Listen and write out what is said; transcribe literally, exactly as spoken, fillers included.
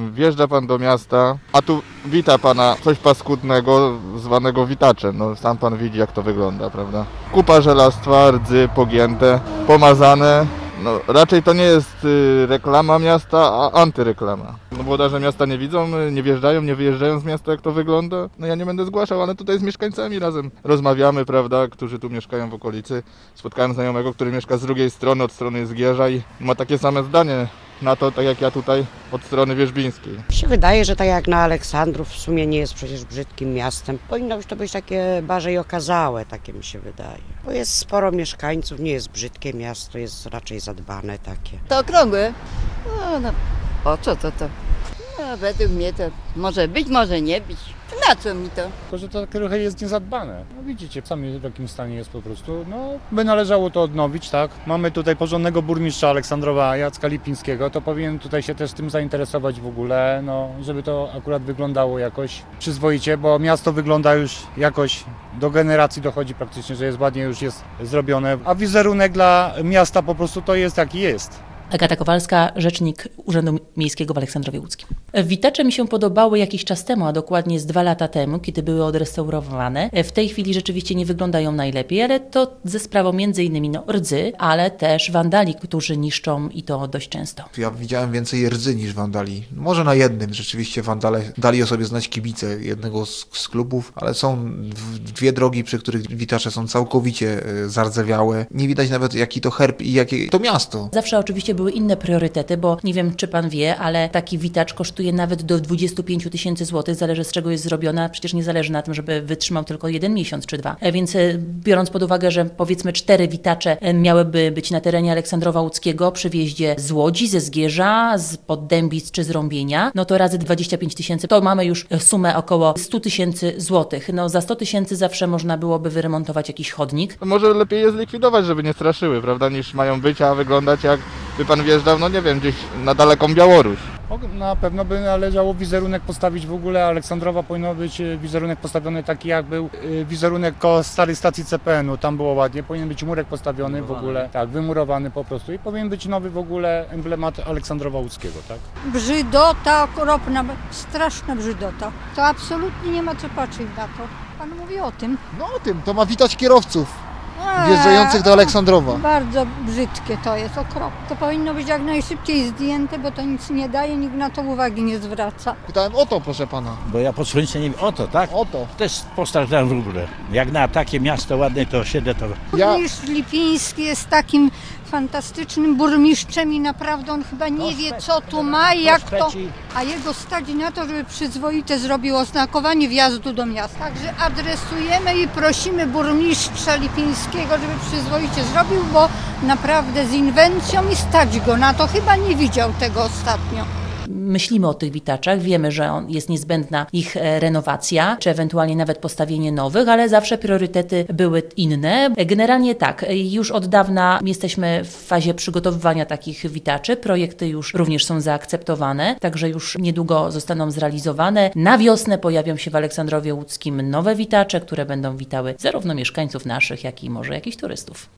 Wjeżdża pan do miasta, a tu wita pana coś paskudnego, zwanego witaczem. No sam pan widzi, jak to wygląda, prawda? Kupa żelastwa, rdzy pogięte, pomazane. No raczej to nie jest y, reklama miasta, a antyreklama. No włodarze miasta nie widzą, nie wjeżdżają, nie wyjeżdżają z miasta, jak to wygląda. No ja nie będę zgłaszał, ale tutaj z mieszkańcami razem rozmawiamy, prawda, którzy tu mieszkają w okolicy. Spotkałem znajomego, który mieszka z drugiej strony, od strony Zgierza i ma takie same zdanie na to, tak jak ja tutaj od strony wierzbińskiej. Mi się wydaje, że tak jak na Aleksandrów w sumie nie jest przecież brzydkim miastem. Powinno być to być takie bardziej okazałe, takie mi się wydaje. Bo jest sporo mieszkańców, nie jest brzydkie miasto, jest raczej zadbane takie. To okrągłe? No, no po co to to? No, według mnie to może być, może nie być. Na co mi to? Tylko, że to trochę jest niezadbane. No widzicie, sami w jakim stanie jest po prostu. No, by należało to odnowić, tak? Mamy tutaj porządnego burmistrza Aleksandrowa Jacka Lipińskiego, to powinien tutaj się też tym zainteresować w ogóle, no, żeby to akurat wyglądało jakoś przyzwoicie, bo miasto wygląda już jakoś do generacji dochodzi praktycznie, że jest ładnie już jest zrobione, a wizerunek dla miasta po prostu to jest jaki jest. Agata Kowalska, rzecznik Urzędu Miejskiego w Aleksandrowie Łódzkim. Witacze mi się podobały jakiś czas temu, a dokładnie z dwa lata temu, kiedy były odrestaurowane. W tej chwili rzeczywiście nie wyglądają najlepiej, ale to ze sprawą między innymi no, rdzy, ale też wandali, którzy niszczą i to dość często. Ja widziałem więcej rdzy niż wandali. Może na jednym rzeczywiście wandale dali o sobie znać kibice jednego z, z klubów, ale są dwie drogi, przy których witacze są całkowicie zardzewiałe. Nie widać nawet jaki to herb i jakie to miasto. Zawsze oczywiście były inne priorytety, bo nie wiem, czy pan wie, ale taki witacz kosztuje nawet do dwudziestu pięciu tysięcy złotych, zależy z czego jest zrobiona, przecież nie zależy na tym, żeby wytrzymał tylko jeden miesiąc czy dwa. Więc biorąc pod uwagę, że powiedzmy cztery witacze miałyby być na terenie Aleksandrowa Łódzkiego przy wjeździe z Łodzi, ze Zgierza, z Poddębic czy z Rąbienia, no to razy dwadzieścia pięć tysięcy, to mamy już sumę około stu tysięcy złotych. No za sto tysięcy zawsze można byłoby wyremontować jakiś chodnik. To może lepiej je zlikwidować, żeby nie straszyły, prawda, niż mają być, a wyglądać jak by pan wjeżdżał, no nie wiem, gdzieś na daleką Białoruś. Na pewno by należało wizerunek postawić w ogóle, Aleksandrowa powinno być wizerunek postawiony taki jak był wizerunek koło starej stacji C P N-u, tam było ładnie, powinien być murek postawiony w ogóle, tak, wymurowany po prostu i powinien być nowy w ogóle emblemat Aleksandrowa Łódzkiego, tak? Brzydota okropna, straszna brzydota. To absolutnie nie ma co patrzeć na to. Pan mówi o tym. No o tym, to ma witać kierowców wjeżdżających do Aleksandrowa. Bardzo brzydkie to jest, okropne. To powinno być jak najszybciej zdjęte, bo to nic nie daje, nikt na to uwagi nie zwraca. Pytałem o to, proszę pana. Bo ja po słońcu nie wiem, o to, tak? O to. Też postradałem w ogóle. Jak na takie miasto ładne, to siedzę to... Ja... Burmistrz Lipiński jest takim fantastycznym burmistrzem i naprawdę on chyba nie wie, co tu ma i jak to... A jego stać na to, żeby przyzwoite zrobił oznakowanie wjazdu do miasta. Także adresujemy i prosimy burmistrza Lipińskiego, żeby przyzwoicie zrobił, bo naprawdę z inwencją i stać go na to. Chyba nie widział tego ostatnio. Myślimy o tych witaczach, wiemy, że on, jest niezbędna ich renowacja, czy ewentualnie nawet postawienie nowych, ale zawsze priorytety były inne. Generalnie tak, już od dawna jesteśmy w fazie przygotowywania takich witaczy. Projekty już również są zaakceptowane, także już niedługo zostaną zrealizowane. Na wiosnę pojawią się w Aleksandrowie Łódzkim nowe witacze, które będą witały zarówno mieszkańców naszych, jak i może jakichś turystów.